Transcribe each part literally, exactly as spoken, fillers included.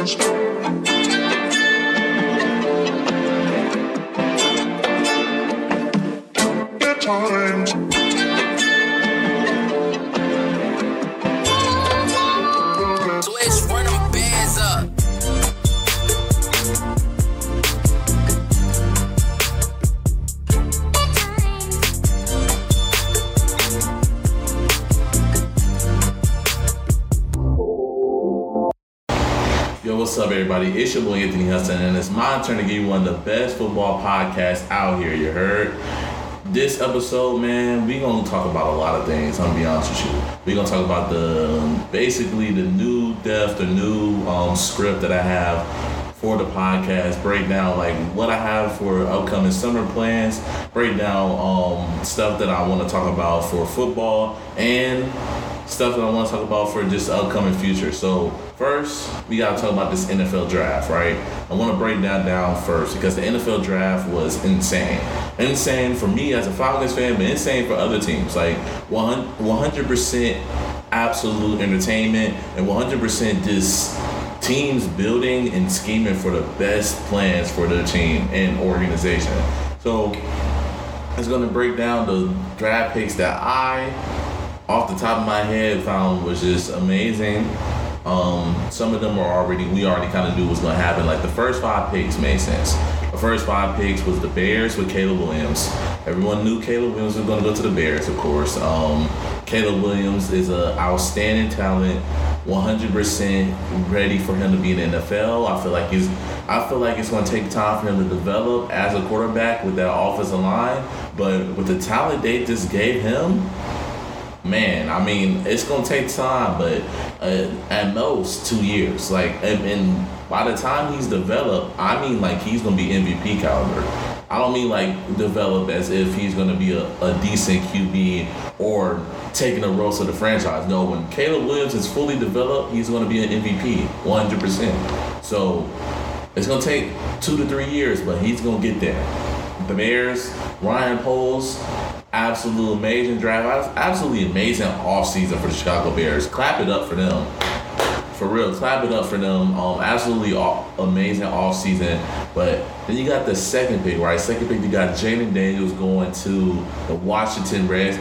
What's up, everybody? It's your boy Anthony Hudson, and it's my turn to give you one of the best football podcasts out here. You heard? This episode, man, we gonna talk about a lot of things. I'm gonna be honest with you. We gonna talk about the um, basically the new depth, the new um, script that I have for the podcast. Break down like what I have for upcoming summer plans. Break down um, stuff that I want to talk about for football and stuff that I want to talk about for just the upcoming future. So first, we got to talk about this N F L draft, right? I want to break that down first because the N F L draft was insane. Insane for me as a Falcons fan, but insane for other teams. Like one hundred percent absolute entertainment and one hundred percent just teams building and scheming for the best plans for their team and organization. So it's going to break down the draft picks that I, off the top of my head, found was just amazing. Um, some of them are already, we already kind of knew what's going to happen. Like the first five picks made sense. The first five picks was the Bears with Caleb Williams. Everyone knew Caleb Williams was going to go to the Bears, of course. Um, Caleb Williams is an outstanding talent, one hundred percent ready for him to be in the N F L. I feel like he's, I feel like it's going to take time for him to develop as a quarterback with that offensive line. But with the talent they just gave him, man, I mean, it's going to take time, but uh, at most two years. Like, and, and by the time he's developed, I mean, like, he's going to be M V P caliber. I don't mean, like, develop as if he's going to be a, a decent Q B or taking the roles of the franchise. No, when Caleb Williams is fully developed, he's going to be an M V P, one hundred percent. So it's going to take two to three years, but he's going to get there. The Bears, Ryan Poles, absolute amazing draft. Absolutely amazing offseason for the Chicago Bears. Clap it up for them. For real, clap it up for them. Um, absolutely off, amazing offseason. But then you got the second pick, right? Second pick, you got Jayden Daniels going to the Washington Reds.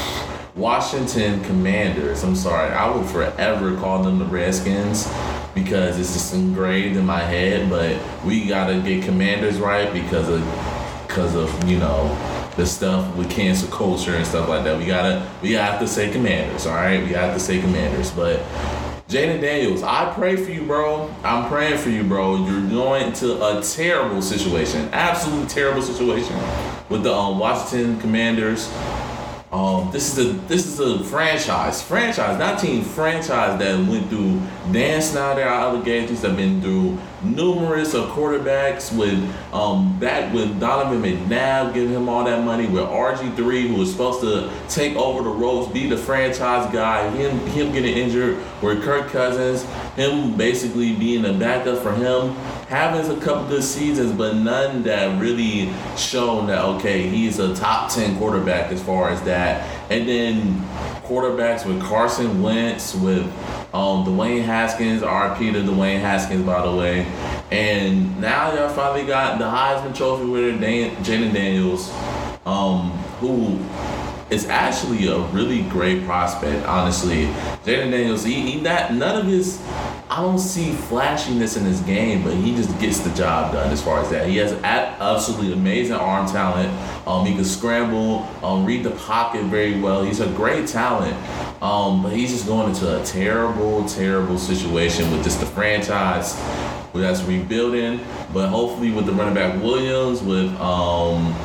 Washington Commanders. I'm sorry. I would forever call them the Redskins because it's just engraved in my head. But we got to get Commanders right because of, because of, you know, the stuff with cancel culture and stuff like that. We gotta, we have to say Commanders, all right? We have to say Commanders. But Jayden Daniels, I pray for you, bro. I'm praying for you, bro. You're going to a terrible situation, absolutely terrible situation with the um, Washington Commanders. Um, this is a this is a franchise, franchise, not team, franchise that went through Dan Snyder allegations, that been through numerous of quarterbacks with um back with Donovan McNabb giving him all that money, with R G three who was supposed to take over the ropes, be the franchise guy, him him getting injured, with Kirk Cousins, him basically being the backup for him, having a couple good seasons, but none that really shown that, okay, he's a top ten quarterback as far as that. And then quarterbacks with Carson Wentz, with um, Dwayne Haskins, R P to Dwayne Haskins, by the way. And now y'all finally got the Heisman Trophy winner, Dan- Jayden Daniels, um, who is actually a really great prospect, honestly. Jayden Daniels, he, he not, none of his, I don't see flashiness in his game, but he just gets the job done as far as that. He has absolutely amazing arm talent. Um, he can scramble, um, read the pocket very well. He's a great talent, um, but he's just going into a terrible, terrible situation with just the franchise that's rebuilding. But hopefully with the running back Williams, with um,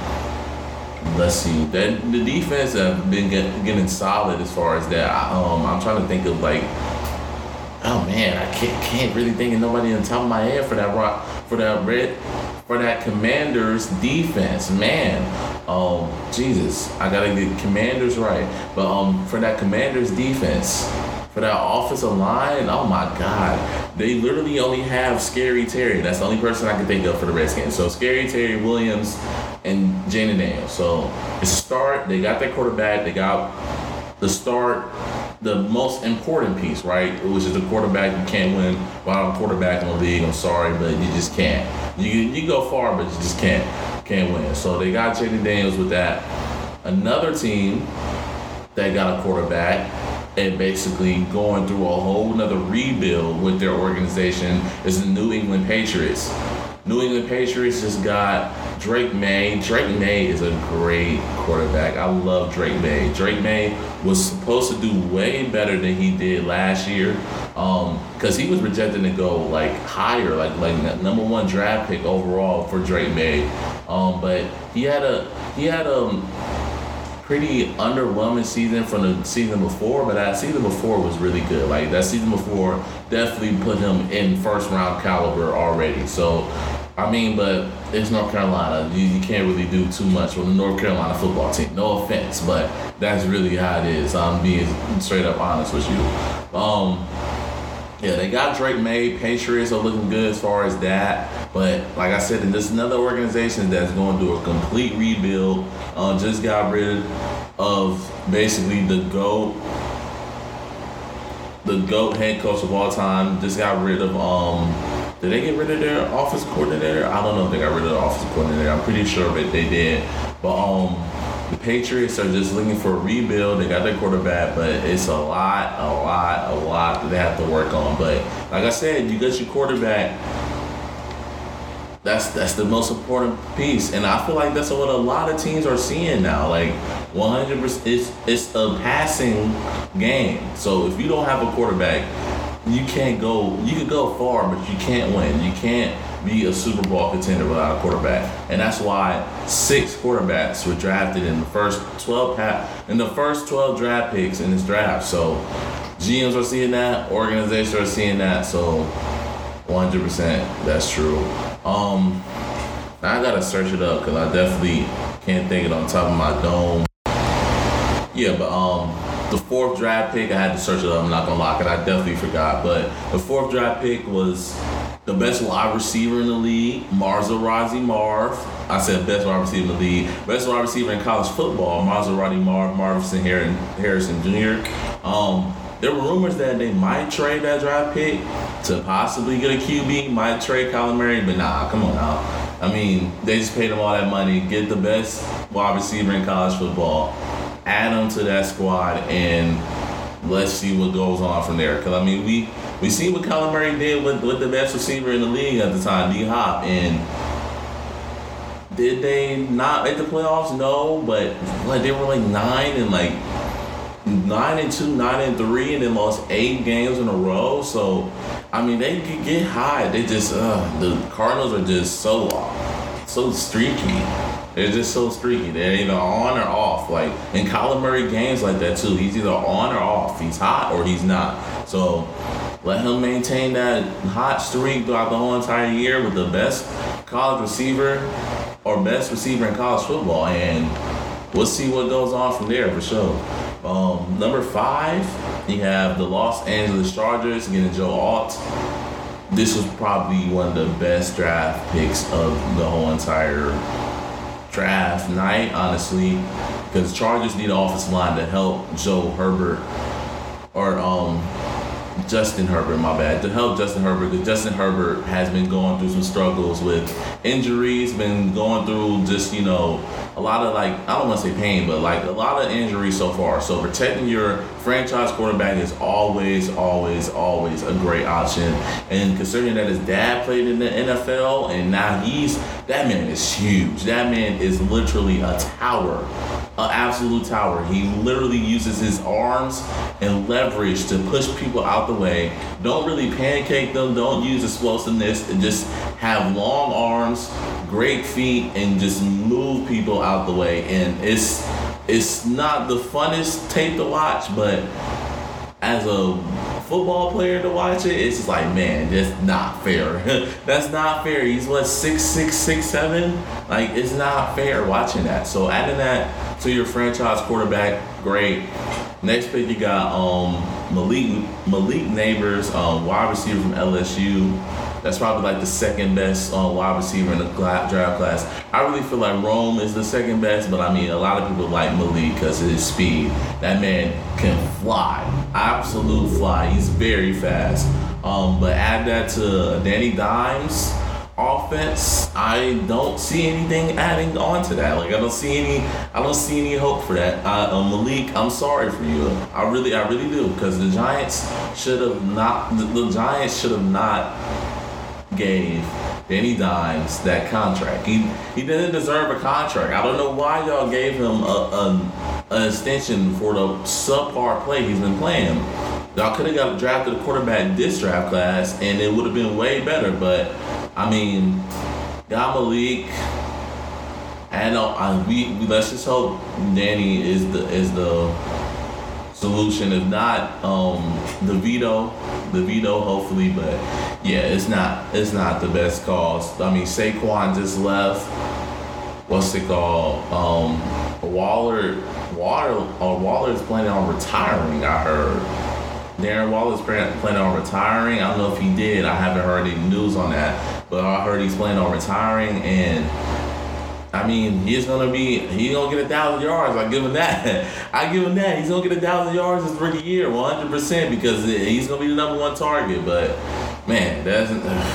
let's see, that the defense have been get, getting solid as far as that. Um, I'm trying to think of like. Oh man, I can't can't really think of nobody on top of my head for that rock for that red for that Commanders defense, man. Um, Jesus, I gotta get Commanders right. But um, for that Commanders defense, for that offensive line, oh my God, they literally only have Scary Terry. That's the only person I can think of for the Redskins. So Scary Terry, Williams, and Jayden Daniels. So it's a start. They got their quarterback. They got the start. the most important piece, right? Which is the quarterback. You can't win without a quarterback in the league. I'm sorry, but you just can't. You you go far, but you just can't can't win. So they got Jaden Daniels with that. Another team that got a quarterback and basically going through a whole nother rebuild with their organization is the New England Patriots. New England Patriots just got Drake May. Drake May is a great quarterback. I love Drake May. Drake May was supposed to do way better than he did last year, um, because he was projected to go like higher, like like number one draft pick overall for Drake May. Um, but he had a he had a pretty underwhelming season from the season before, but that season before was really good. Like that season before definitely put him in first round caliber already. So, I mean, but it's North Carolina. You, you can't really do too much with the North Carolina football team. No offense, but that's really how it is. I'm being straight up honest with you. Um, yeah, they got Drake May. Patriots are looking good as far as that. But like I said, there's another organization that's going through a complete rebuild. Uh, just got rid of basically the GOAT, the GOAT head coach of all time. Just got rid of, um, did they get rid of their offensive coordinator? I don't know if they got rid of the offensive coordinator. I'm pretty sure that they did. But um, the Patriots are just looking for a rebuild. They got their quarterback, but it's a lot, a lot, a lot that they have to work on. But like I said, you got your quarterback. That's that's the most important piece, and I feel like that's what a lot of teams are seeing now. Like one hundred percent, it's it's a passing game. So if you don't have a quarterback, you can't go. You can go far, but you can't win. You can't be a Super Bowl contender without a quarterback, and that's why six quarterbacks were drafted in the first twelve pa- in the first twelve draft picks in this draft. So G Ms are seeing that, organizations are seeing that. So one hundred percent, that's true. Um, I gotta search it up because I definitely can't think it on top of my dome. Yeah, but um, the fourth draft pick, I had to search it up. I'm not gonna lie, because I definitely forgot. But the fourth draft pick was the best wide receiver in the league, Maserati Marv. I said best wide receiver in the league. Best wide receiver in college football, Maserati Marv, Marvin Harrison Junior Um, there were rumors that they might trade that draft pick to possibly get a Q B, might trade Kyler Murray, but nah, come on now. I mean, they just paid him all that money, get the best wide receiver in college football, add him to that squad, and let's see what goes on from there. Because, I mean, we we see what Kyler Murray did with, with the best receiver in the league at the time, D-Hop, and did they not make the playoffs? No, but like they were like nine and like nine and two, nine and three, and then lost eight games in a row. So, I mean, they could get high. They just, uh, the Cardinals are just so, so streaky. They're just so streaky. They're either on or off. Like in Kyler Murray games like that too. He's either on or off. He's hot or he's not. So let him maintain that hot streak throughout the whole entire year with the best college receiver or best receiver in college football, and we'll see what goes on from there for sure. Um, number five, you have the Los Angeles Chargers getting Joe Alt. This was probably one of the best draft picks of the whole entire draft night, honestly, because the Chargers need an offensive line to help Joe Herbert, or um, Justin Herbert, my bad, to help Justin Herbert, because Justin Herbert has been going through some struggles with injuries, been going through just, you know, a lot of, like, I don't want to say pain, but like a lot of injuries so far. So protecting your franchise quarterback is always, always, always a great option. And considering that his dad played in the N F L and now he's, that man is huge. That man is literally a tower, an absolute tower. He literally uses his arms and leverage to push people out the way. Don't really pancake them. Don't use explosiveness, and just have long arms, great feet, and just move people out the way. And it's it's not the funnest tape to watch, but as a football player to watch it, it's just like, man, that's not fair. That's not fair. He's what, six six, six seven? Like, it's not fair watching that. So adding that to your franchise quarterback, great. Next pick, you got um Malik Malik Neighbors, um, wide receiver from L S U. That's probably like the second best uh, wide receiver in the draft class. I really feel like Rome is the second best, but I mean, a lot of people like Malik because of his speed. That man can fly, absolute fly. He's very fast. Um, but add that to Danny Dimes' offense, I don't see anything adding on to that. Like I don't see any, I don't see any hope for that. Uh, uh, Malik, I'm sorry for you. I really, I really do, because the Giants should have not. The, the Giants should have not gave Danny Dimes that contract. He he didn't deserve a contract. I don't know why y'all gave him a, a an extension for the subpar play he's been playing. Y'all could have got drafted a quarterback this draft class, and it would have been way better. But I mean, got Malik, and uh, I, we, we let's just hope Danny is the is the solution. If not, um, the veto, the veto, hopefully. But yeah, it's not it's not the best cause. I mean, Saquon just left. What's it called? Um, Waller, Waller, uh, Waller is planning on retiring. I heard. Darren Waller's planning on retiring. I don't know if he did. I haven't heard any news on that, but I heard he's planning on retiring. And I mean, he's gonna be he's gonna get a thousand yards. I give him that. I give him that. He's gonna get a thousand yards his rookie year, one hundred percent, because he's gonna be the number one target. But man, that's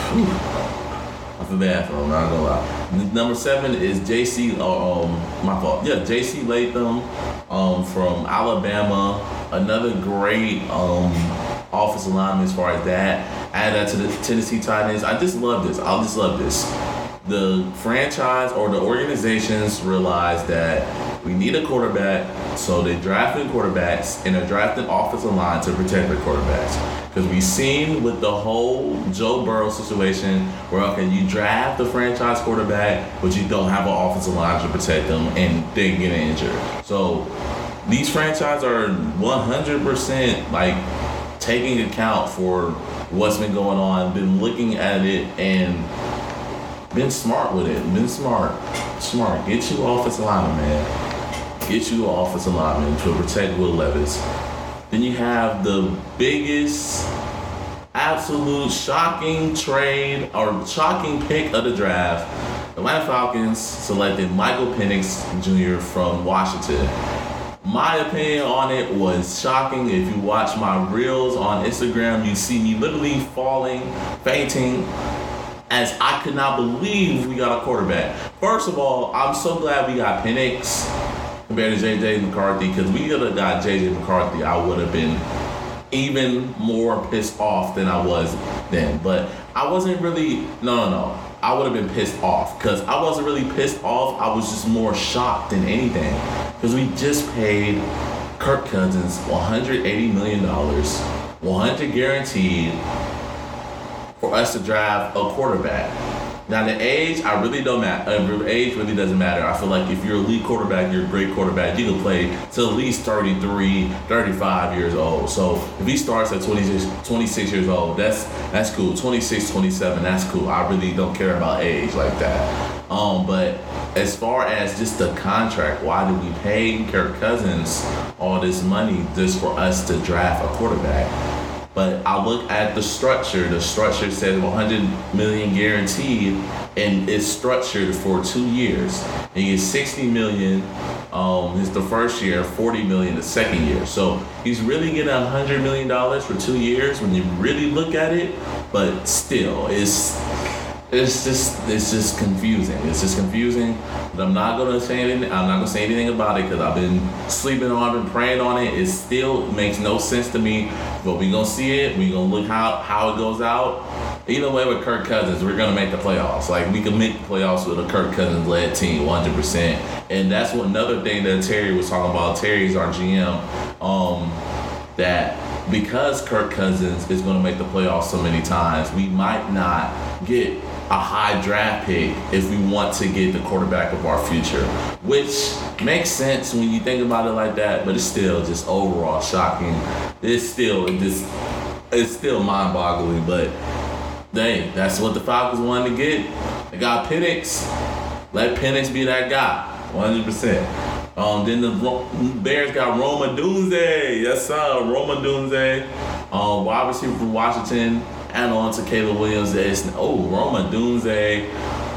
uh, I feel bad for him. I'm not gonna lie. Number seven is J C. Um, my fault. Yeah, J C Latham, um, from Alabama. Another great um, offensive lineman as far as that. Add that to the Tennessee Titans. I just love this. I just love this. The franchise or the organizations realize that we need a quarterback, so they drafted quarterbacks and they're drafting offensive line to protect their quarterbacks. Because we've seen with the whole Joe Burrow situation where, okay, you draft the franchise quarterback, but you don't have an offensive line to protect them, and they get injured. So these franchises are one hundred percent like taking account for what's been going on, been looking at it, and been smart with it. Been smart. Smart. Get you offensive lineman, man. Get you an offensive lineman to protect Will Levis. Then you have the biggest, absolute shocking trade or shocking pick of the draft. The Atlanta Falcons selected Michael Penix Junior from Washington. My opinion on it was shocking. If you watch my reels on Instagram, you see me literally falling, fainting, as I could not believe we got a quarterback. First of all, I'm so glad we got Penix compared to J J McCarthy, because we could have got J J McCarthy, I would have been even more pissed off than I was then. But I wasn't really, no, no, no. I would have been pissed off, because I wasn't really pissed off. I was just more shocked than anything, because we just paid Kirk Cousins one hundred eighty million dollars, one hundred guaranteed, for us to draft a quarterback. Now the age, I really don't matter. Uh, age really doesn't matter. I feel like if you're a elite quarterback, you're a great quarterback, you can play to at least thirty-three, thirty-five years old. So if he starts at twenty-six, twenty-six years old, that's that's cool. twenty-six, twenty-seven, that's cool. I really don't care about age like that. Um, but as far as just the contract, why did we pay Kirk Cousins all this money just for us to draft a quarterback? But I look at the structure. The structure says one hundred million dollars guaranteed, and it's structured for two years. And you get sixty million dollars. Um, it's the first year, forty million dollars the second year. So he's really getting one hundred million dollars for two years when you really look at it. But still, it's it's just it's just confusing. It's just confusing. But I'm not gonna say anything. I'm not gonna say anything about it because I've been sleeping on, I've been praying on it. It still makes no sense to me. But we gonna see it. We gonna look how how it goes out. Either way, with Kirk Cousins, we're gonna make the playoffs. Like, we can make the playoffs with a Kirk Cousins led team, one hundred percent. And that's what another thing that Terry was talking about. Terry's our G M. Um, that because Kirk Cousins is gonna make the playoffs so many times, we might not get a high draft pick if we want to get the quarterback of our future, which makes sense when you think about it like that, but it's still just overall shocking. It's still it just it's still mind-boggling, but dang, that's what the Falcons wanted to get. They got Penix. Let Penix be that guy, one hundred percent. Um, then the Ro- Bears got Rome Odunze. Yes, sir. Rome Odunze. Um, wide receiver from Washington. And on to Caleb Williams. It's, oh, Rome Odunze.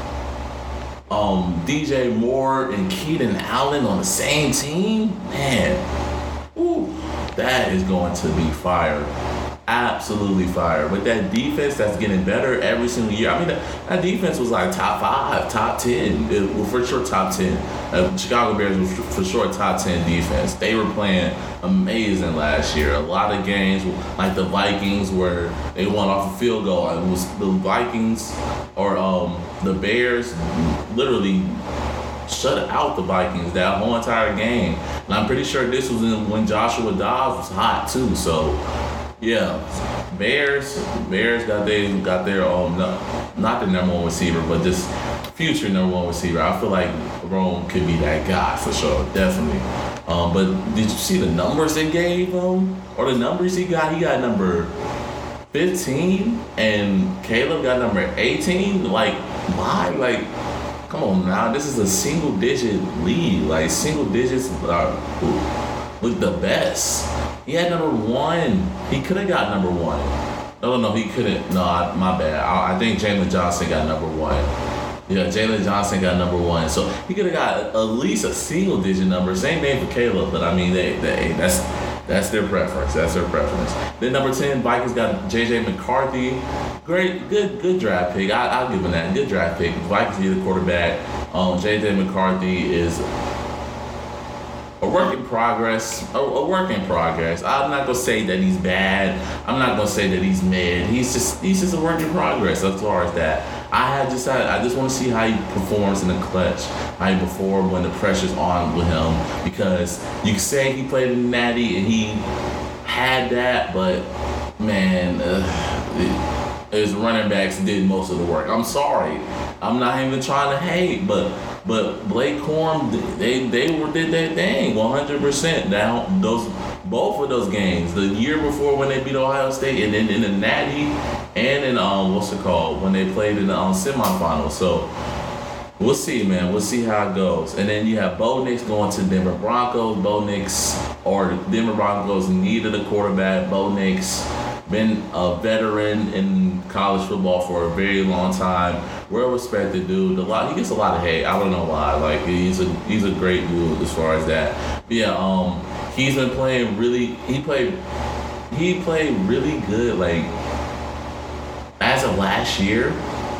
Um, D J Moore and Keenan Allen on the same team. Man. Ooh, that is going to be fire. Absolutely fire. With that defense that's getting better every single year. I mean, that, that defense was like top five, top ten. It, well, for sure, top ten. Uh, Chicago Bears was for sure top ten defense. They were playing amazing last year. A lot of games, like the Vikings, where they won off a field goal. It was the Vikings or um, the Bears literally shut out the Vikings that whole entire game. And I'm pretty sure this was in, when Joshua Dobbs was hot too. So. Yeah, Bears. Bears got they got their um not, not the number one receiver, but this future number one receiver. I feel like Rome could be that guy for sure, definitely. Um, but did you see the numbers they gave him, or the numbers he got? He got number fifteen, and Caleb got number eighteen. Like why? Like, come on now. This is a single digit lead. Like single digits are with the best. He had number one. He could have got number one. No, no, no, he couldn't. No, I, my bad. I, I think Jalen Johnson got number one. Yeah, Jalen Johnson got number one. So he could have got at least a single digit number. Same name for Caleb, but I mean, they, they that's that's their preference. That's their preference. Then number ten, Vikings got J J McCarthy. Great, good, good draft pick. I, I'll give him that. Good draft pick. Vikings need a quarterback. Um, J J McCarthy is a work in progress, a, a work in progress. I'm not gonna say that he's bad. I'm not gonna say that he's mid. He's just he's just a work in progress as far as that. I have decided I just want to see how he performs in the clutch, how he performs when the pressure's on with him. Because you can say he played in the Natty and he had that, but man, uh, his running backs did most of the work. I'm sorry. I'm not even trying to hate, but. But Blake Corum, they they were did their thing one hundred percent. Now those both of those games, the year before when they beat Ohio State, and then in the Natty, and in um what's it called when they played in the um, semifinals. So we'll see, man. We'll see how it goes. And then you have Bo Nix going to Denver Broncos. Bo Nix or Denver Broncos needed a quarterback. Bo Nix been a veteran in college football for a very long time. Well respected dude. A lot he gets a lot of hate. I don't know why. Like he's a he's a great dude as far as that. But yeah, um he's been playing really he played he played really good like as of last year.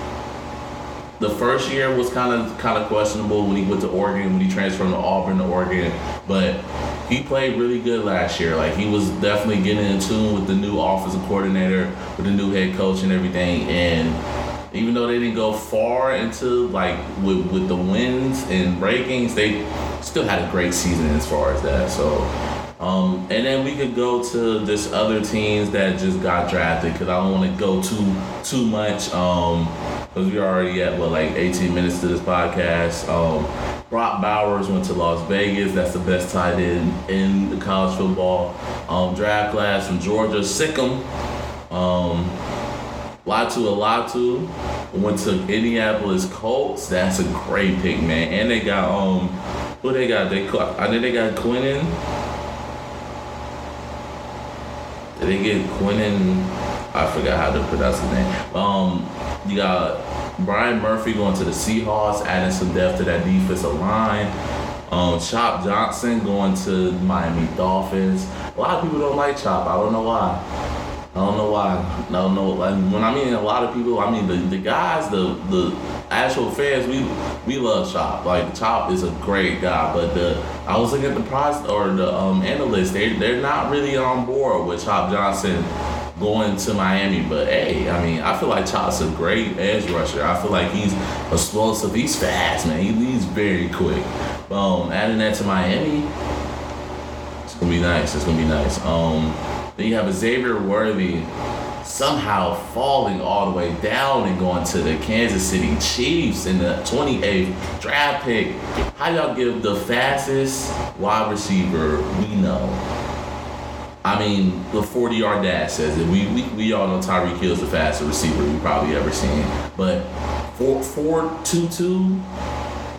The first year was kind of kind of questionable when he went to Oregon, when he transferred from Auburn to Oregon, but he played really good last year. Like he was definitely getting in tune with the new offensive coordinator, with the new head coach and everything. And even though they didn't go far into like with, with the wins and rankings, they still had a great season as far as that. So, um, and then we could go to this other teams that just got drafted because I don't want to go too too much. Um, Because we're already at, what, like eighteen minutes to this podcast. Um, Brock Bowers went to Las Vegas. That's the best tight end in the college football um, draft class from Georgia. Sikkim. Um, Latu Alatu went to Indianapolis Colts. That's a great pick, man. And they got, um, who they got? They I think they got Quinnen. Did they get Quinnen? I forgot how to pronounce his name. Um, you got Brian Murphy going to the Seahawks, adding some depth to that defensive line. Um, Chop Johnson going to Miami Dolphins. A lot of people don't like Chop. I don't know why. I don't know why. I don't know. Like, when I mean a lot of people, I mean the, the guys, the the actual fans, we we love Chop. Like Chop is a great guy, but the I was looking at the price or the um, analysts, they they're not really on board with Chop Johnson going to Miami. But hey, I mean, I feel like Chop's a great edge rusher. I feel like he's explosive. He's fast, man. He leads very quick. Um, adding that to Miami, it's gonna be nice. It's gonna be nice. Um, then you have a Xavier Worthy somehow falling all the way down and going to the Kansas City Chiefs in the twenty-eighth draft pick. How y'all give the fastest wide receiver we know? I mean, the forty-yard dash says it. We, we we all know Tyreek Hill's the fastest receiver we probably ever seen. But four four two two,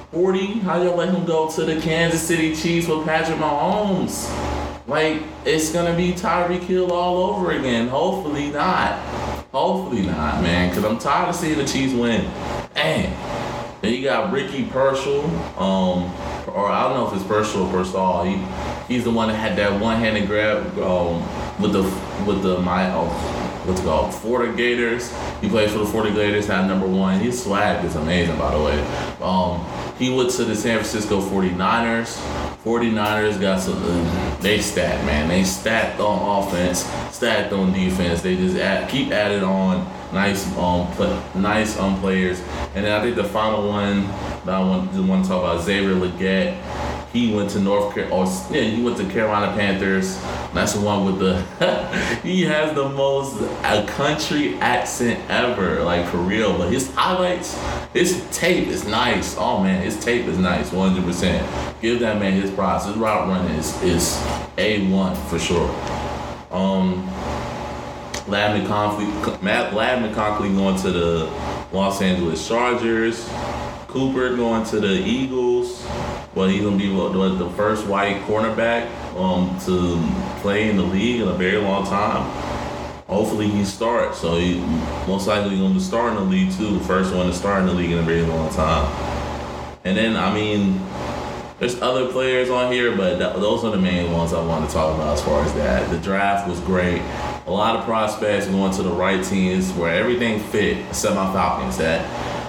forty? How y'all let him go to the Kansas City Chiefs with Patrick Mahomes? Like, it's gonna be Tyreek Hill all over again. Hopefully not. Hopefully not, man. Cause I'm tired of seeing the Chiefs win. Dang. Then you got Ricky Pearsall, um, or I don't know if it's Pearsall or Pearsall. He he's the one that had that one-handed grab um, with the with the my oh, what's it called? Florida Gators. He plays for the Florida Gators, had number one. His swag is amazing, by the way. Um, he went to the San Francisco forty-niners. forty-niners got some, uh, they stacked, man. They stacked on offense, stacked on defense. They just add, keep adding on nice um play, nice um players. And then I think the final one that I want, just want to talk about, Xavier Legette. He went to North Carolina, or yeah, he went to Carolina Panthers. That's the one with the, he has the most a country accent ever, like for real. But his highlights, his tape is nice. Oh man, his tape is nice, one hundred percent. Give that man his props. His route running is, is A one for sure. Um, Ladd McConkey, Matt Ladd McConkey going to the Los Angeles Chargers. Cooper going to the Eagles. Well, he's gonna be what, the first white cornerback um, to play in the league in a very long time. Hopefully he starts. So he most likely gonna be starting the league too. The first one to start in the league in a very long time. And then I mean, there's other players on here, but th- those are the main ones I want to talk about as far as that. The draft was great. A lot of prospects going to the right teams where everything fit, except my Falcons. That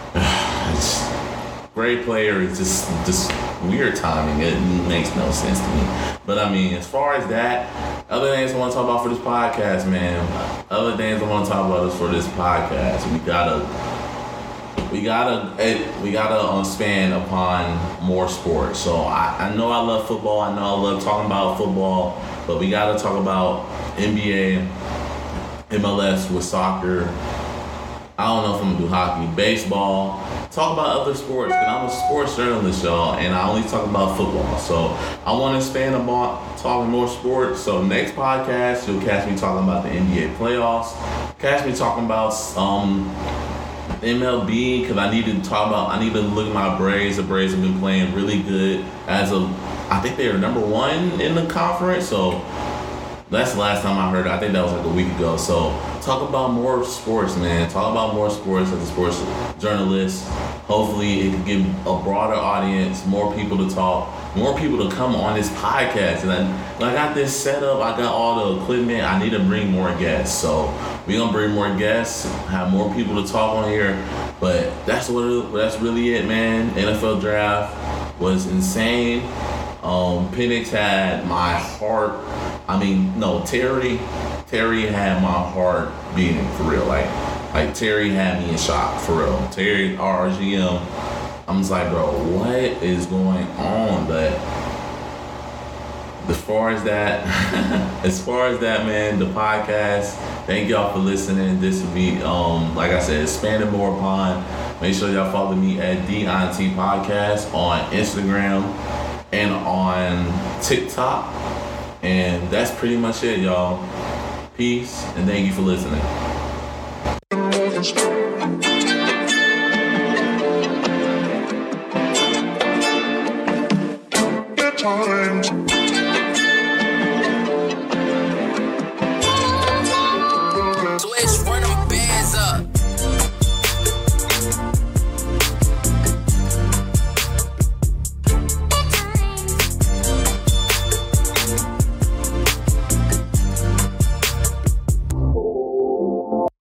great player is just just weird timing. It makes no sense to me. But I mean, as far as that, other things I want to talk about for this podcast, man. Other things I want to talk about is for this podcast. We gotta, we gotta, we gotta um, expand upon more sports. So I, I know I love football. I know I love talking about football, but we gotta talk about N B A, M L S with soccer. I don't know if I'm gonna do hockey, baseball. Talk about other sports, because I'm a sports journalist, y'all, and I only talk about football. So I want to expand about talking more sports. So next podcast, you'll catch me talking about the N B A playoffs. Catch me talking about um, M L B, because I need to talk about, I need to look at my Braves. The Braves have been playing really good as of, I think they are number one in the conference. So that's the last time I heard it. I think that was like a week ago. So talk about more sports, man. Talk about more sports as a sports journalist. Hopefully it can give a broader audience, more people to talk, more people to come on this podcast. And I, I got this set up. I got all the equipment. I need to bring more guests. So we're going to bring more guests, have more people to talk on here. But that's what it, that's really it, man. N F L draft was insane. Um, Penix had my heart. I mean, no, Terry, Terry had my heart beating for real. Like, like Terry had me in shock for real. Terry, our G M, I'm just like, bro, what is going on? But as far as that, as far as that, man, the podcast. Thank y'all for listening. This will be, um, like I said, expanded more upon. Make sure y'all follow me at D I N T Podcast on Instagram and on TikTok. And that's pretty much it, y'all. Peace, and thank you for listening. Times.